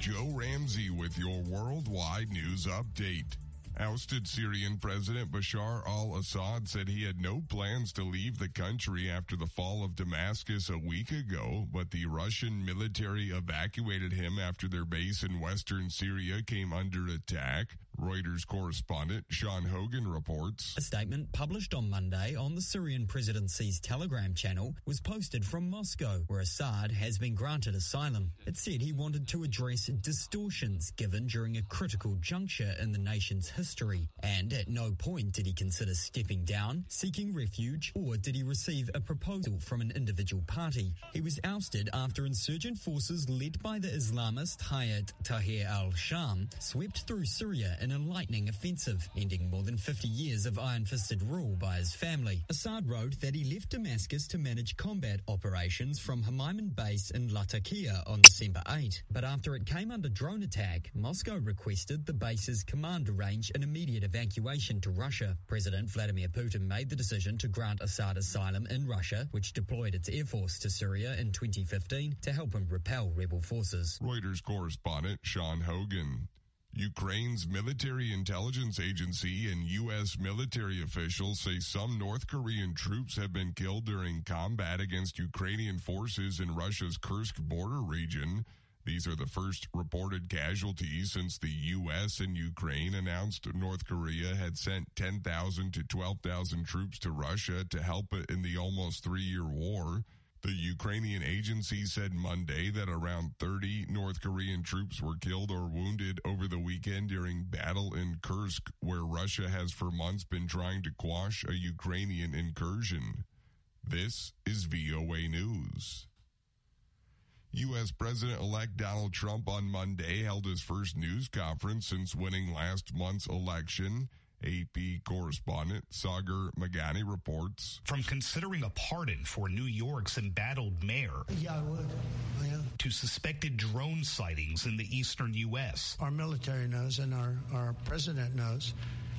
Joe Ramsey with your worldwide news update. Ousted Syrian President Bashar al-Assad said he had no plans to leave the country after the fall of Damascus a week ago, but the Russian military evacuated him after their base in western Syria came under attack. Reuters correspondent Sean Hogan reports. A statement published on Monday on the Syrian presidency's Telegram channel was posted from Moscow, where Assad has been granted asylum. It said he wanted to address distortions given during a critical juncture in the nation's history, and at no point did he consider stepping down, seeking refuge, or did he receive a proposal from an individual party. He was ousted after insurgent forces led by the Islamist Hayat Tahrir al-Sham swept through Syria in a lightning offensive, ending more than 50 years of iron-fisted rule by his family. Assad wrote that he left Damascus to manage combat operations from Hamiman base in Latakia on December 8. But after it came under drone attack, Moscow requested the base's command arrange an immediate evacuation to Russia. President Vladimir Putin made the decision to grant Assad asylum in Russia, which deployed its air force to Syria in 2015 to help him repel rebel forces. Reuters correspondent Sean Hogan. Ukraine's military intelligence agency and U.S. military officials say some North Korean troops have been killed during combat against Ukrainian forces in Russia's Kursk border region. These are the first reported casualties since the U.S. and Ukraine announced North Korea had sent 10,000 to 12,000 troops to Russia to help it in the almost 3-year war. The Ukrainian agency said Monday that around 30 North Korean troops were killed or wounded over the weekend during battle in Kursk, where Russia has for months been trying to quash a Ukrainian incursion. This is VOA News. U.S. President-elect Donald Trump on Monday held his first news conference since winning last month's election. AP correspondent Sagar Magani reports. From considering a pardon for New York's embattled mayor to suspected drone sightings in the eastern U.S. Our military knows and our president knows.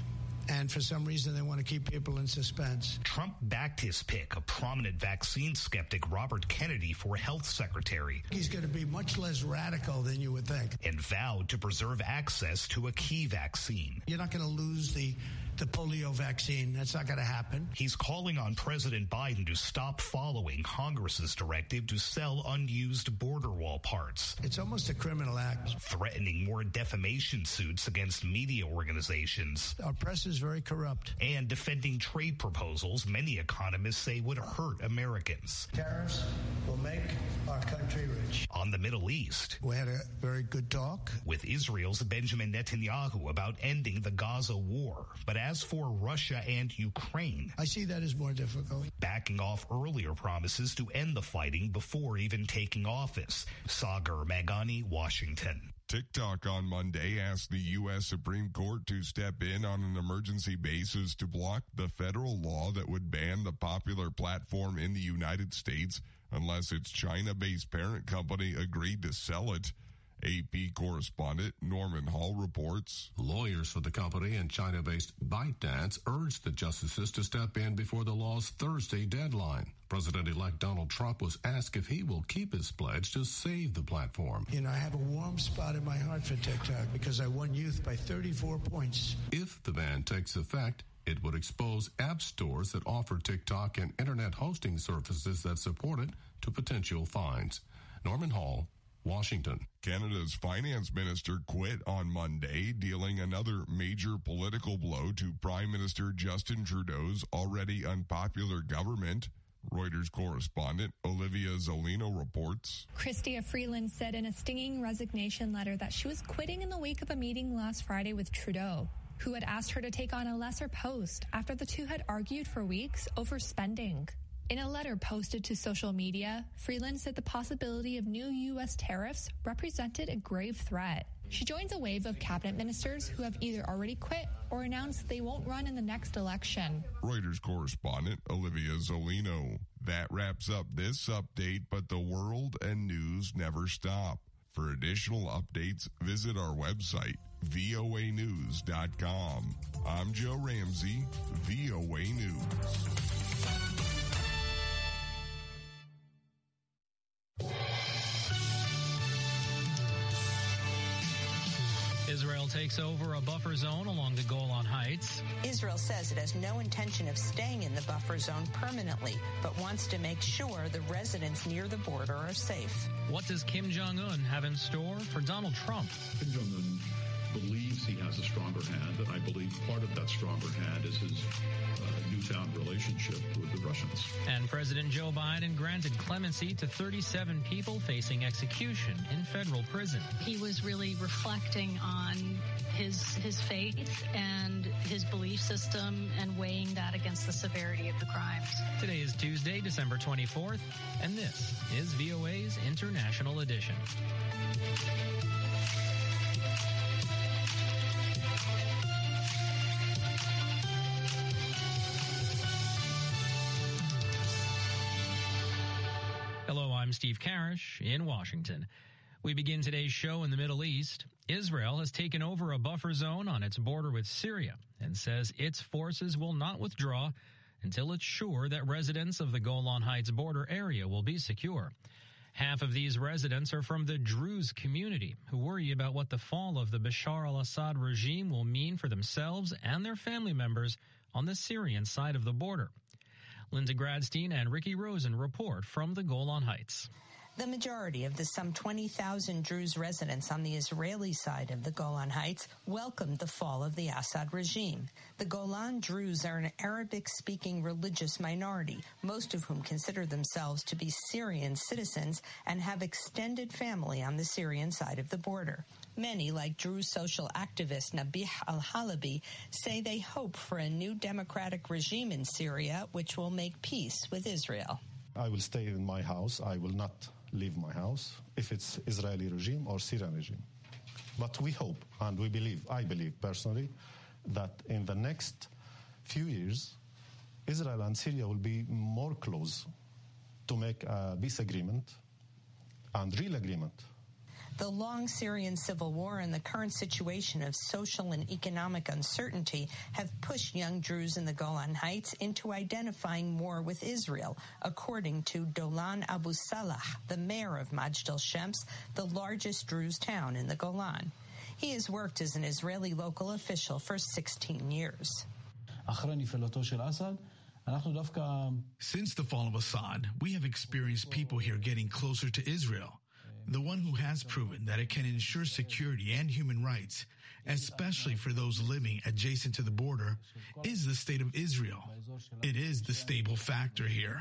And for some reason, they want to keep people in suspense. Trump backed his pick, a prominent vaccine skeptic, Robert Kennedy, for health secretary. He's going to be much less radical than you would think. And vowed to preserve access to a key vaccine. You're not going to lose the polio vaccine. That's not going to happen. He's calling on President Biden to stop following Congress's directive to sell unused border wall parts. It's almost a criminal act. Threatening more defamation suits against media organizations. Our press is very corrupt. And defending trade proposals many economists say would hurt Americans. Tariffs will make our country rich. On the Middle East, we had a very good talk with Israel's Benjamin Netanyahu about ending the Gaza war. But as for Russia and Ukraine, I see that as more difficult. Backing off earlier promises to end the fighting before even taking office. Sagar Magani, Washington. TikTok on Monday asked the U.S. Supreme Court to step in on an emergency basis to block the federal law that would ban the popular platform in the United States unless its China-based parent company agreed to sell it. AP correspondent Norman Hall reports. Lawyers for the company and China-based ByteDance urged the justices to step in before the law's Thursday deadline. President-elect Donald Trump was asked if he will keep his pledge to save the platform. You know, I have a warm spot in my heart for TikTok because I won youth by 34 points. If the ban takes effect, it would expose app stores that offer TikTok and internet hosting services that support it to potential fines. Norman Hall, Washington. Canada's finance minister quit on Monday, dealing another major political blow to Prime Minister Justin Trudeau's already unpopular government. Reuters correspondent Olivia Zolino reports. Chrystia Freeland said in a stinging resignation letter that she was quitting in the wake of a meeting last Friday with Trudeau, who had asked her to take on a lesser post after the two had argued for weeks over spending. In a letter posted to social media, Freeland said the possibility of new U.S. tariffs represented a grave threat. She joins a wave of cabinet ministers who have either already quit or announced they won't run in the next election. Reuters correspondent Olivia Zolino. That wraps up this update, but the world and news never stop. For additional updates, visit our website, voanews.com. I'm Joe Ramsey, VOA News. Israel takes over a buffer zone along the Golan Heights. Israel says it has no intention of staying in the buffer zone permanently, but wants to make sure the residents near the border are safe. What does Kim Jong-un have in store for Donald Trump? Kim Jong-un believes he has a stronger hand, and I believe part of that stronger hand is his newfound relationship with the Russians. And President Joe Biden granted clemency to 37 people facing execution in federal prison. He was really reflecting on his faith and his belief system and weighing that against the severity of the crimes. Today is Tuesday, December 24th, and this is VOA's International Edition. Hello, I'm Steve Karish in Washington. We begin today's show in the Middle East. Israel has taken over a buffer zone on its border with Syria and says its forces will not withdraw until it's sure that residents of the Golan Heights border area will be secure. Half of these residents are from the Druze community, who worry about what the fall of the Bashar al-Assad regime will mean for themselves and their family members on the Syrian side of the border. Linda Gradstein and Ricky Rosen report from the Golan Heights. The majority of the some 20,000 Druze residents on the Israeli side of the Golan Heights welcomed the fall of the Assad regime. The Golan Druze are an Arabic-speaking religious minority, most of whom consider themselves to be Syrian citizens and have extended family on the Syrian side of the border. Many, like Druze social activist Nabih al-Halabi, say they hope for a new democratic regime in Syria which will make peace with Israel. I will stay in my house. I will not leave my house if it's Israeli regime or Syrian regime. But we hope and we believe, I believe personally, that in the next few years, Israel and Syria will be more close to make a peace agreement and real agreement. The long Syrian civil war and the current situation of social and economic uncertainty have pushed young Druze in the Golan Heights into identifying more with Israel, according to Dolan Abu Salah, the mayor of Majd al-Shams, the largest Druze town in the Golan. He has worked as an Israeli local official for 16 years. Since the fall of Assad, we have experienced people here getting closer to Israel. The one who has proven that it can ensure security and human rights, especially for those living adjacent to the border, is the state of Israel. It is the stable factor here.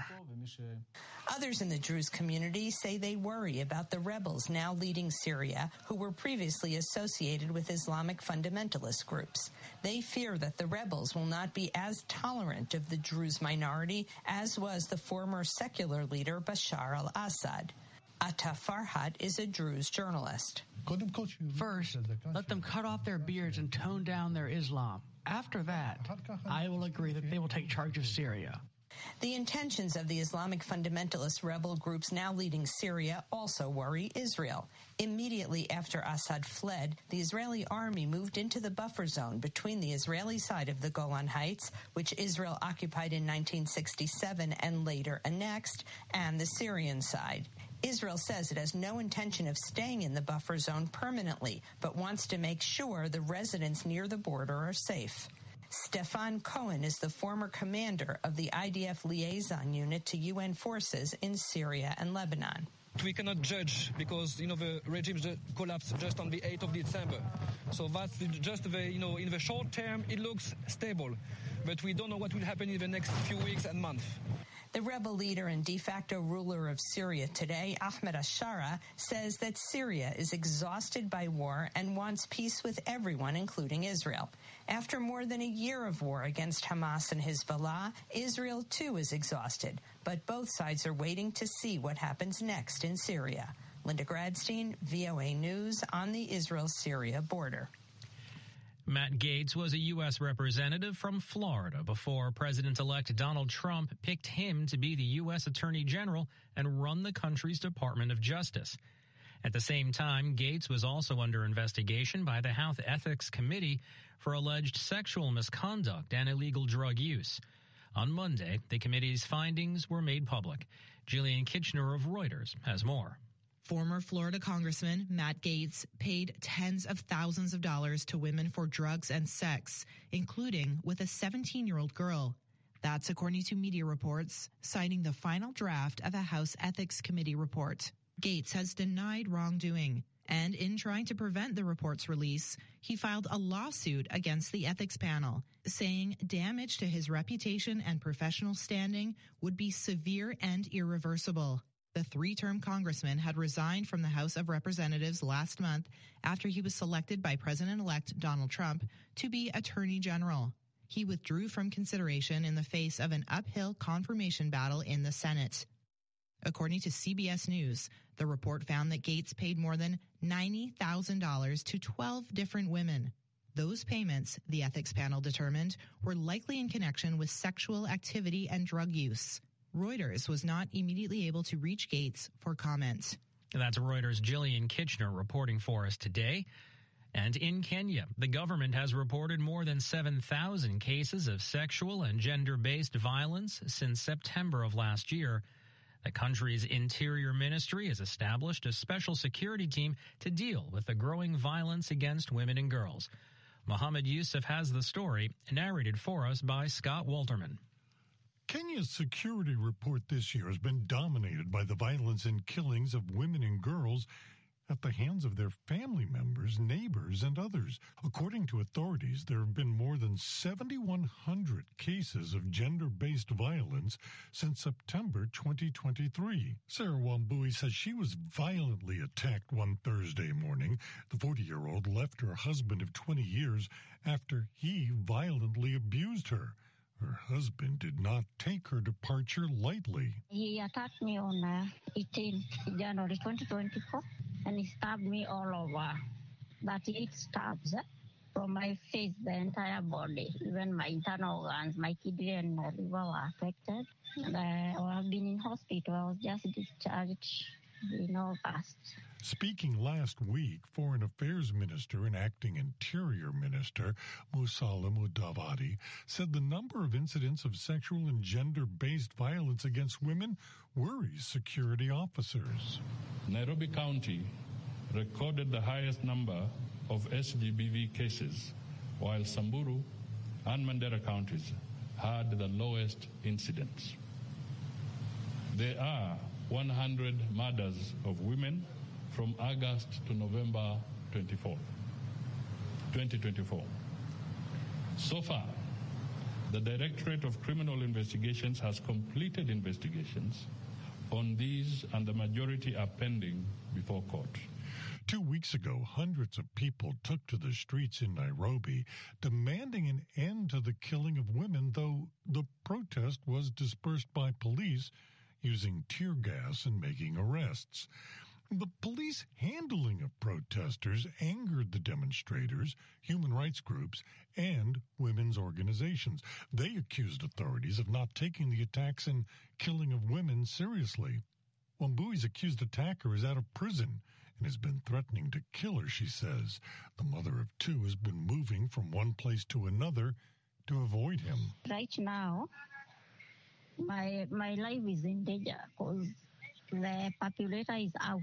Others in the Druze community say they worry about the rebels now leading Syria, who were previously associated with Islamic fundamentalist groups. They fear that the rebels will not be as tolerant of the Druze minority as was the former secular leader Bashar al-Assad. Atta Farhad is a Druze journalist. First, let them cut off their beards and tone down their Islam. After that, I will agree that they will take charge of Syria. The intentions of the Islamic fundamentalist rebel groups now leading Syria also worry Israel. Immediately after Assad fled, the Israeli army moved into the buffer zone between the Israeli side of the Golan Heights, which Israel occupied in 1967 and later annexed, and the Syrian side. Israel says it has no intention of staying in the buffer zone permanently, but wants to make sure the residents near the border are safe. Stefan Cohen is the former commander of the IDF liaison unit to UN forces in Syria and Lebanon. We cannot judge because, the regime collapsed just on the 8th of December. So that's just in the short term, it looks stable. But we don't know what will happen in the next few weeks and months. The rebel leader and de facto ruler of Syria today, Ahmed al-Shara, says that Syria is exhausted by war and wants peace with everyone, including Israel. After more than a year of war against Hamas and Hezbollah, Israel too is exhausted, but both sides are waiting to see what happens next in Syria. Linda Gradstein, VOA News on the Israel-Syria border. Matt Gaetz was a U.S. representative from Florida before President-elect Donald Trump picked him to be the U.S. Attorney General and run the country's Department of Justice. At the same time, Gaetz was also under investigation by the House Ethics Committee for alleged sexual misconduct and illegal drug use. On Monday, the committee's findings were made public. Jillian Kitchener of Reuters has more. Former Florida Congressman Matt Gaetz paid tens of thousands of dollars to women for drugs and sex, including with a 17-year-old girl. That's according to media reports, citing the final draft of a House Ethics Committee report. Gaetz has denied wrongdoing, and in trying to prevent the report's release, he filed a lawsuit against the ethics panel, saying damage to his reputation and professional standing would be severe and irreversible. The three-term congressman had resigned from the House of Representatives last month after he was selected by President-elect Donald Trump to be Attorney General. He withdrew from consideration in the face of an uphill confirmation battle in the Senate. According to CBS News, the report found that Gaetz paid more than $90,000 to 12 different women. Those payments, the ethics panel determined, were likely in connection with sexual activity and drug use. Reuters was not immediately able to reach Gaetz for comment. That's Reuters' Jillian Kitchener reporting for us today. And in Kenya, the government has reported more than 7,000 cases of sexual and gender-based violence since September of last year. The country's Interior Ministry has established a special security team to deal with the growing violence against women and girls. Mohammed Yusuf has the story, narrated for us by Scott Walterman. Kenya's security report this year has been dominated by the violence and killings of women and girls at the hands of their family members, neighbors, and others. According to authorities, there have been more than 7,100 cases of gender-based violence since September 2023. Sarah Wambui says she was violently attacked one Thursday morning. The 40-year-old left her husband of 20 years after he violently abused her. Her husband did not take her departure lightly. He attacked me on 18 January 2024, and he stabbed me all over. 38 stabs from my face, the entire body, even my internal organs, my kidney and liver were affected. And I've been in hospital. I was just discharged in August. Speaking last week, Foreign Affairs Minister and Acting Interior Minister Musalia Mudavadi said the number of incidents of sexual and gender-based violence against women worries security officers. Nairobi County recorded the highest number of SGBV cases, while Samburu and Mandera counties had the lowest incidents. There are 100 murders of women from August to November 2024. So far, the Directorate of Criminal Investigations has completed investigations on these, and the majority are pending before court. 2 weeks ago, hundreds of people took to the streets in Nairobi demanding an end to the killing of women, though the protest was dispersed by police using tear gas and making arrests. The police handling of protesters angered the demonstrators, human rights groups, and women's organizations. They accused authorities of not taking the attacks and killing of women seriously. Wambui's accused attacker is out of prison and has been threatening to kill her, she says. The mother of two has been moving from one place to another to avoid him. Right now, my life is in danger because the populator is out.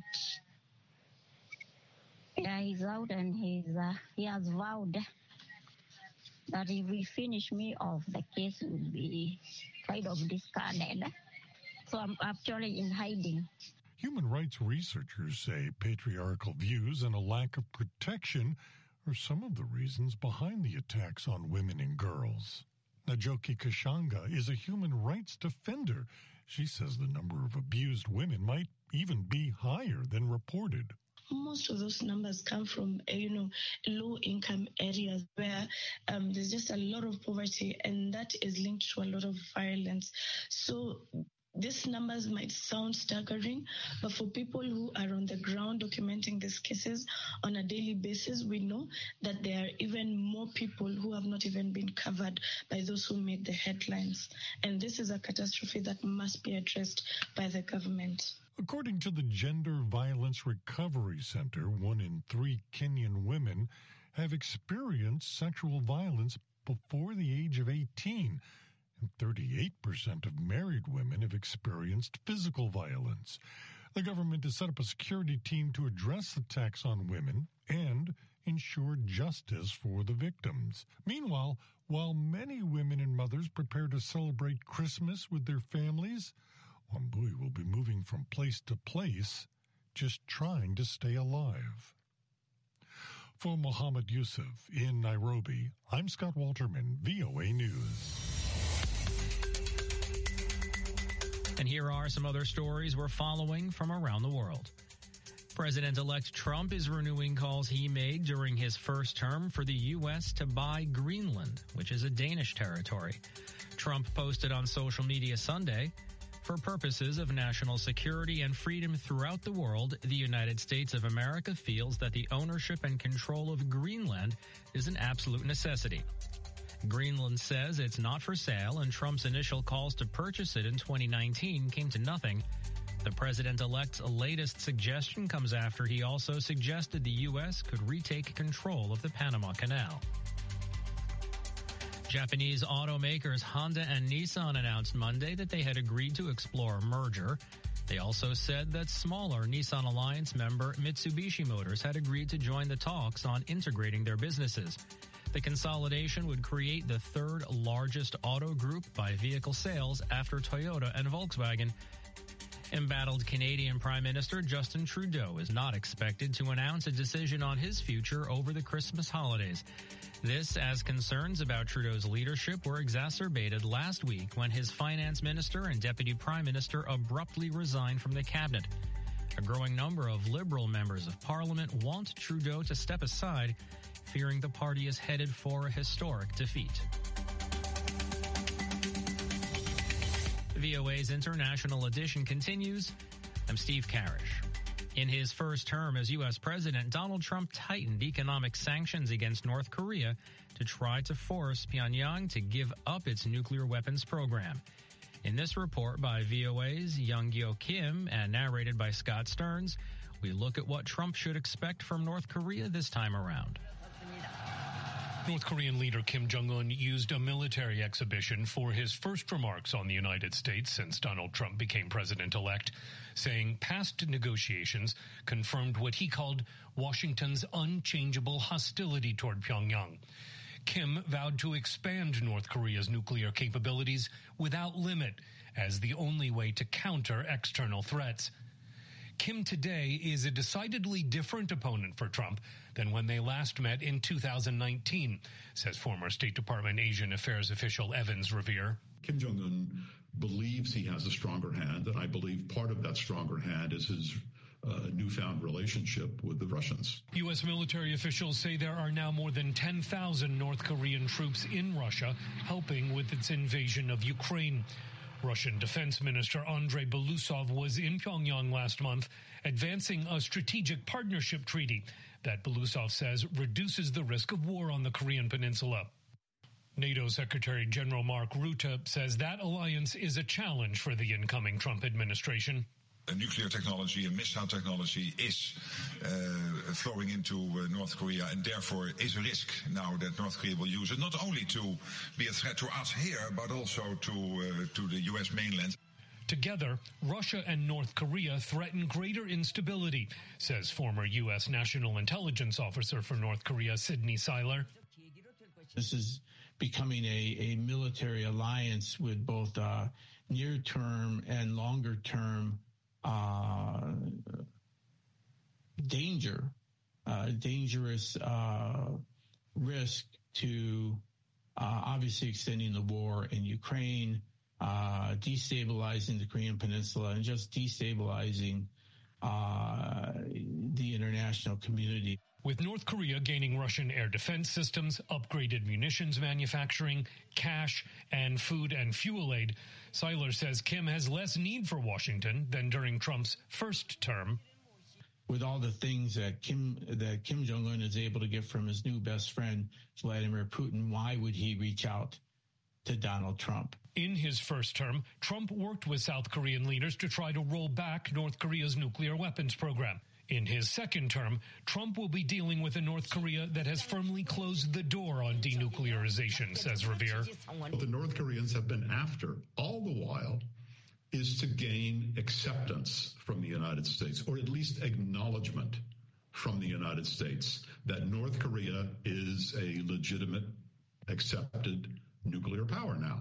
Yeah, he's out, and he has vowed that if we finish me off, the case will be kind of discarded. So I'm actually in hiding. Human rights researchers say patriarchal views and a lack of protection are some of the reasons behind the attacks on women and girls. Najoki Kashanga is a human rights defender. She says the number of abused women might even be higher than reported. Most of those numbers come from, low-income areas where there's just a lot of poverty, and that is linked to a lot of violence. So these numbers might sound staggering, but for people who are on the ground documenting these cases on a daily basis, we know that there are even more people who have not even been covered by those who made the headlines. And this is a catastrophe that must be addressed by the government. According to the Gender Violence Recovery Center, 1 in 3 Kenyan women have experienced sexual violence before the age of 18. 38% of married women have experienced physical violence. The government has set up a security team to address attacks on women and ensure justice for the victims. Meanwhile, while many women and mothers prepare to celebrate Christmas with their families, Wambui will be moving from place to place, just trying to stay alive. For Mohammed Yusuf in Nairobi, I'm Scott Walterman, VOA News. And here are some other stories we're following from around the world. President-elect Trump is renewing calls he made during his first term for the U.S. to buy Greenland, which is a Danish territory. Trump posted on social media Sunday, "For purposes of national security and freedom throughout the world, the United States of America feels that the ownership and control of Greenland is an absolute necessity." Greenland says it's not for sale, and Trump's initial calls to purchase it in 2019 came to nothing. The president-elect's latest suggestion comes after he also suggested the U.S. could retake control of the Panama Canal. Japanese automakers Honda and Nissan announced Monday that they had agreed to explore a merger. They also said that smaller Nissan Alliance member Mitsubishi Motors had agreed to join the talks on integrating their businesses. The consolidation would create the third largest auto group by vehicle sales after Toyota and Volkswagen. Embattled Canadian Prime Minister Justin Trudeau is not expected to announce a decision on his future over the Christmas holidays. This as concerns about Trudeau's leadership were exacerbated last week when his finance minister and deputy prime minister abruptly resigned from the cabinet. A growing number of Liberal members of Parliament want Trudeau to step aside, fearing the party is headed for a historic defeat. VOA's International Edition continues. I'm Steve Karish. In his first term as U.S. president, Donald Trump tightened economic sanctions against North Korea to try to force Pyongyang to give up its nuclear weapons program. In this report by VOA's Young-Gyo Kim and narrated by Scott Stearns, we look at what Trump should expect from North Korea this time around. North Korean leader Kim Jong-un used a military exhibition for his first remarks on the United States since Donald Trump became president-elect, saying past negotiations confirmed what he called Washington's unchangeable hostility toward Pyongyang. Kim vowed to expand North Korea's nuclear capabilities without limit as the only way to counter external threats. Kim today is a decidedly different opponent for Trump than when they last met in 2019, says former State Department Asian Affairs official Evans Revere. Kim Jong-un believes he has a stronger hand, and I believe part of that stronger hand is his newfound relationship with the Russians. U.S. military officials say there are now more than 10,000 North Korean troops in Russia helping with its invasion of Ukraine. Russian Defense Minister Andrei Belousov was in Pyongyang last month, advancing a strategic partnership treaty that Belousov says reduces the risk of war on the Korean peninsula. NATO Secretary General Mark Rutte says that alliance is a challenge for the incoming Trump administration. Nuclear technology and missile technology is flowing into North Korea, and therefore is a risk now that North Korea will use it not only to be a threat to us here, but also to the U.S. mainland. Together, Russia and North Korea threaten greater instability, says former U.S. National Intelligence Officer for North Korea, Sidney Seiler. This is becoming a military alliance with both near-term and longer-term dangerous risk to obviously extending the war in Ukraine, destabilizing the Korean Peninsula, and just destabilizing the international community. With North Korea gaining Russian air defense systems, upgraded munitions manufacturing, cash, and food and fuel aid, Seiler says Kim has less need for Washington than during Trump's first term. With all the things that Kim Jong-un is able to get from his new best friend, Vladimir Putin, why would he reach out to Donald Trump? In his first term, Trump worked with South Korean leaders to try to roll back North Korea's nuclear weapons program. In his second term, Trump will be dealing with a North Korea that has firmly closed the door on denuclearization, says Revere. What the North Koreans have been after all the while is to gain acceptance from the United States, or at least acknowledgement from the United States, that North Korea is a legitimate, accepted nuclear power now,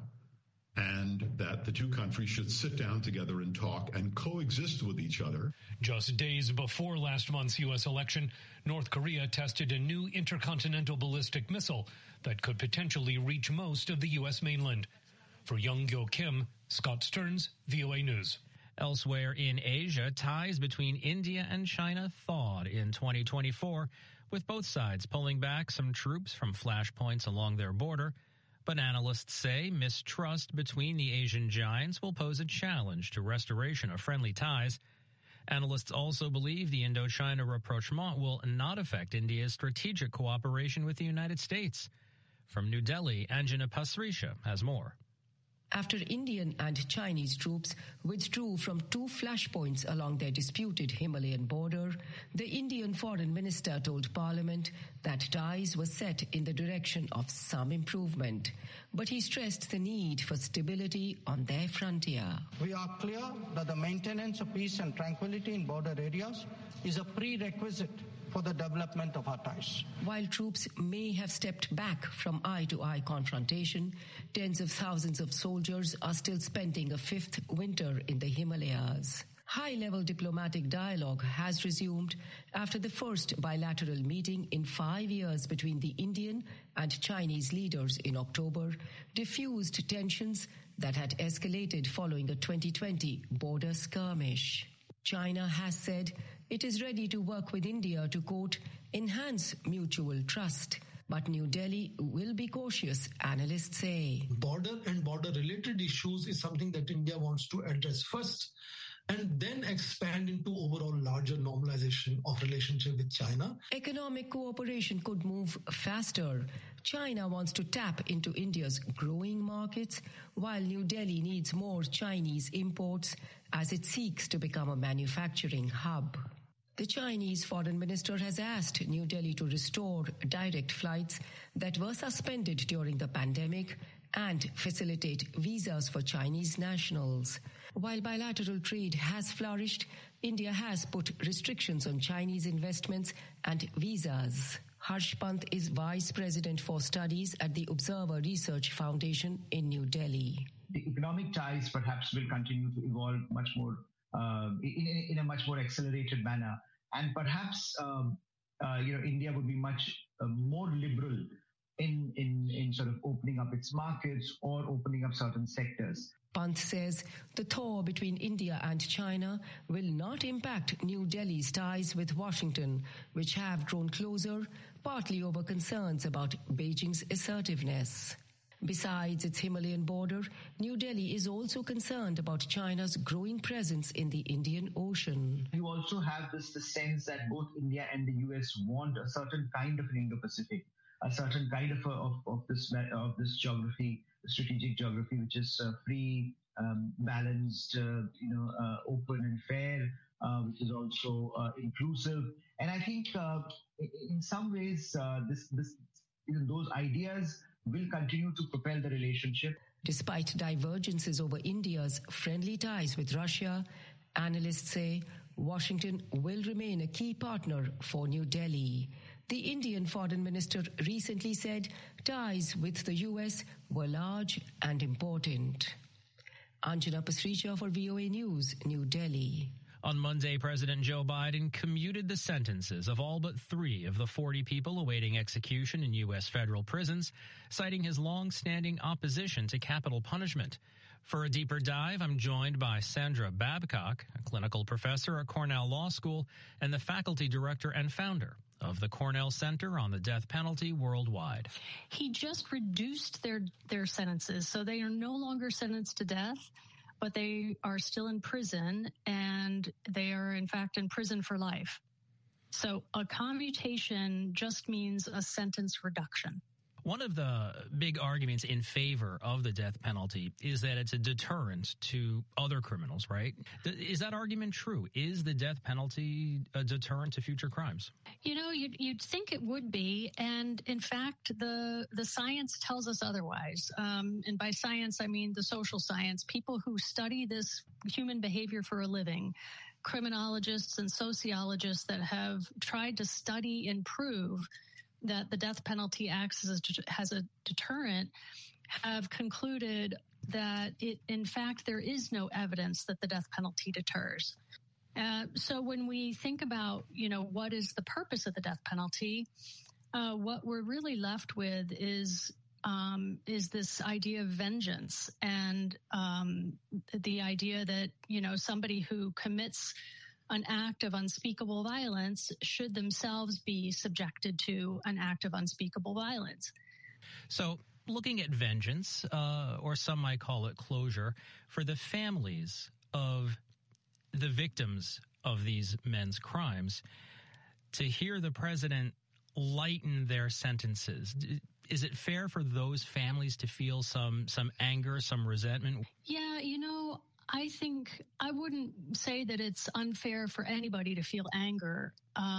and that the two countries should sit down together and talk and coexist with each other. Just days before last month's U.S. election, North Korea tested a new intercontinental ballistic missile that could potentially reach most of the U.S. mainland. For Young-gyo Kim, Scott Stearns, VOA News. Elsewhere in Asia, ties between India and China thawed in 2024, with both sides pulling back some troops from flashpoints along their border. But analysts say mistrust between the Asian giants will pose a challenge to restoration of friendly ties. Analysts also believe the Indochina rapprochement will not affect India's strategic cooperation with the United States. From New Delhi, Anjana Pasricha has more. After Indian and Chinese troops withdrew from 2 flashpoints along their disputed Himalayan border, the Indian foreign minister told Parliament that ties were set in the direction of some improvement. But he stressed the need for stability on their frontier. We are clear that the maintenance of peace and tranquility in border areas is a prerequisite for the development of our ties. While troops may have stepped back from eye-to-eye confrontation, tens of thousands of soldiers are still spending a 5th winter in the Himalayas. High-level diplomatic dialogue has resumed after the first bilateral meeting in 5 years between the Indian and Chinese leaders in October diffused tensions that had escalated following a 2020 border skirmish. China has said it is ready to work with India to, quote, enhance mutual trust. But New Delhi will be cautious, analysts say. Border and border-related issues is something that India wants to address first and then expand into overall larger normalization of relationship with China. Economic cooperation could move faster. China wants to tap into India's growing markets, while New Delhi needs more Chinese imports as it seeks to become a manufacturing hub. The Chinese foreign minister has asked New Delhi to restore direct flights that were suspended during the pandemic and facilitate visas for Chinese nationals. While bilateral trade has flourished, India has put restrictions on Chinese investments and visas. Harsh Pant is Vice President for Studies at the Observer Research Foundation in New Delhi. The economic ties perhaps will continue to evolve much more in a much more accelerated manner, and perhaps India would be much more liberal in sort of opening up its markets or opening up certain sectors. Pant says the thaw between India and China will not impact New Delhi's ties with Washington, which have grown closer, partly over concerns about Beijing's assertiveness. Besides its Himalayan border, New Delhi is also concerned about China's growing presence in the Indian Ocean. You also have the sense that both India and the US want a certain kind of an Indo-Pacific, a certain kind of this geography, strategic geography, which is free, balanced, open and fair, which is also inclusive. And I think in some ways, those ideas will continue to propel the relationship. Despite divergences over India's friendly ties with Russia, analysts say Washington will remain a key partner for New Delhi. The Indian foreign minister recently said ties with the US were large and important. Anjana Pasricha for VOA News, New Delhi. On Monday, President Joe Biden commuted the sentences of all but 3 of the 40 people awaiting execution in U.S. federal prisons, citing his long-standing opposition to capital punishment. For a deeper dive, I'm joined by Sandra Babcock, a clinical professor at Cornell Law School and the faculty director and founder of the Cornell Center on the Death Penalty worldwide. He just reduced their sentences, so they are no longer sentenced to death, but they are still in prison, and they are, in fact, in prison for life. So a commutation just means a sentence reduction. One of the big arguments in favor of the death penalty is that it's a deterrent to other criminals, right? Is that argument true? Is the death penalty a deterrent to future crimes? You know, you'd think it would be. And in fact, the science tells us otherwise. And by science, I mean the social science, people who study this human behavior for a living, criminologists and sociologists that have tried to study and prove that the death penalty acts as a deterrent, have concluded that in fact, there is no evidence that the death penalty deters. So when we think about, what is the purpose of the death penalty, what we're really left with is this idea of vengeance and the idea that, somebody who commits an act of unspeakable violence should themselves be subjected to an act of unspeakable violence. So looking at vengeance, or some might call it closure, for the families of the victims of these men's crimes, to hear the president lighten their sentences, is it fair for those families to feel some anger, some resentment? Yeah, I think I wouldn't say that it's unfair for anybody to feel anger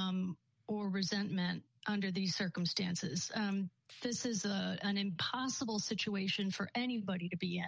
or resentment under these circumstances. This is an impossible situation for anybody to be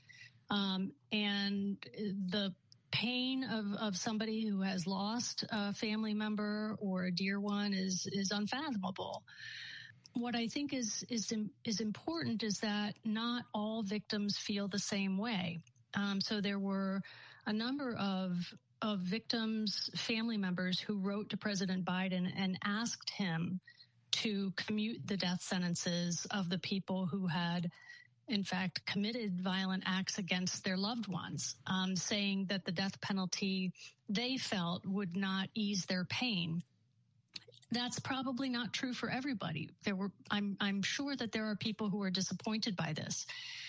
in. And the pain of somebody who has lost a family member or a dear one is unfathomable. What I think is important is that not all victims feel the same way. So there were a number of victims' family members who wrote to President Biden and asked him to commute the death sentences of the people who had, in fact, committed violent acts against their loved ones, saying that the death penalty they felt would not ease their pain. That's probably not true for everybody. I'm sure that there are people who are disappointed by this.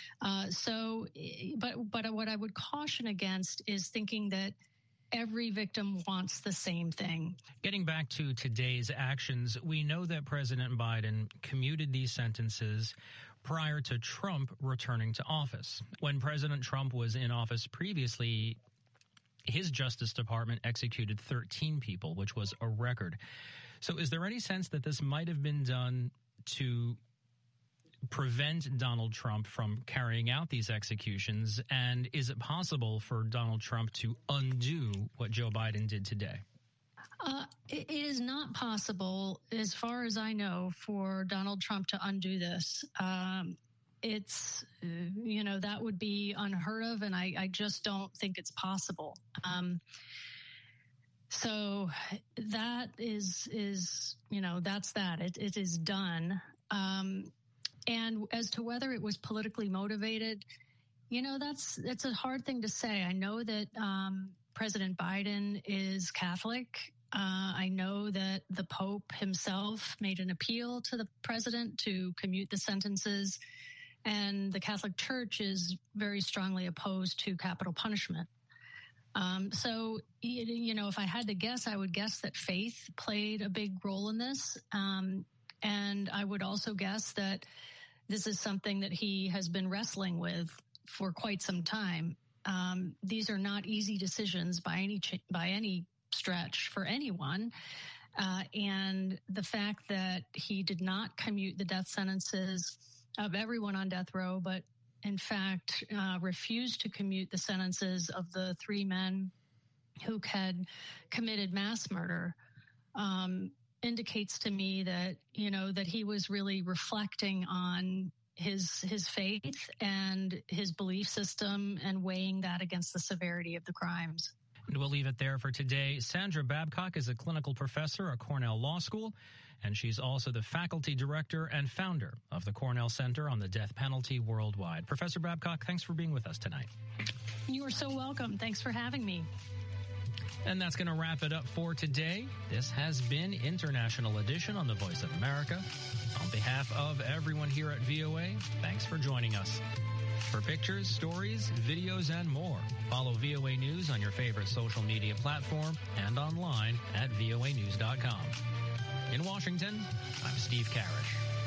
But what I would caution against is thinking that every victim wants the same thing. Getting back to today's actions, we know that President Biden commuted these sentences prior to Trump returning to office. When President Trump was in office previously, his Justice Department executed 13 people, which was a record. So is there any sense that this might have been done to prevent Donald Trump from carrying out these executions? And is it possible for Donald Trump to undo what Joe Biden did today? It is not possible, as far as I know, for Donald Trump to undo this. It's, that would be unheard of, and I just don't think it's possible. So that is that's that. It is done. And as to whether it was politically motivated, that's a hard thing to say. I know that President Biden is Catholic. I know that the Pope himself made an appeal to the president to commute the sentences, and the Catholic Church is very strongly opposed to capital punishment. So, if I had to guess, I would guess that faith played a big role in this. And I would also guess that this is something that he has been wrestling with for quite some time. These are not easy decisions by any stretch for anyone. And the fact that he did not commute the death sentences of everyone on death row, but in fact refused to commute the sentences of the 3 men who had committed mass murder, indicates to me that, that he was really reflecting on his faith and his belief system and weighing that against the severity of the crimes. And we'll leave it there for today. Sandra Babcock is a clinical professor at Cornell Law School, and she's also the faculty director and founder of the Cornell Center on the Death Penalty Worldwide. Professor Babcock, thanks for being with us tonight. You are so welcome. Thanks for having me. And that's going to wrap it up for today. This has been International Edition on the Voice of America. On behalf of everyone here at VOA, thanks for joining us. For pictures, stories, videos, and more, follow VOA News on your favorite social media platform and online at voanews.com. In Washington, I'm Steve Karish.